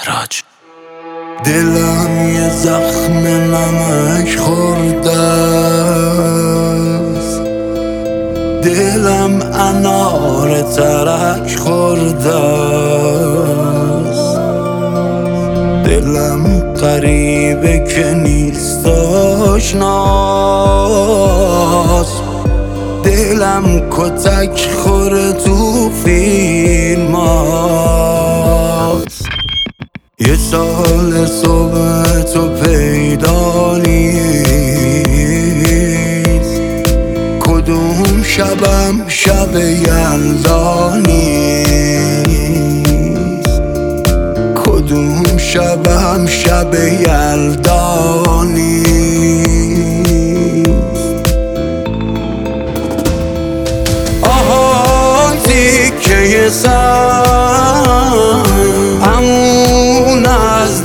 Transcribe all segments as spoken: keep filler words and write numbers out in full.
راج. دلم یه زخم نمک خورده است، دلم انار ترک خورده است، دلم غریبه که نیست آشناست، دلم کتک خوره تو فیلم هاست. یه سال صبح تو پیدا نیست، کدوم شبم شب یلدا نیست، کدوم شبم شب یلدا نیست. آها تیکه سر همون از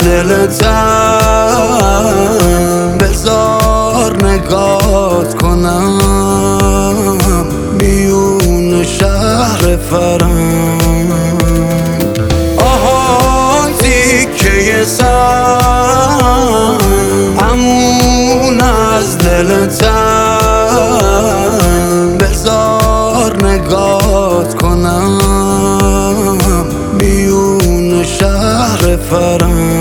دلتم، بذار نگات کنم میون شهر فرنگ. آها تیکه سر همون از دلتم، بذار نگات کنم میون شهر فرنگ.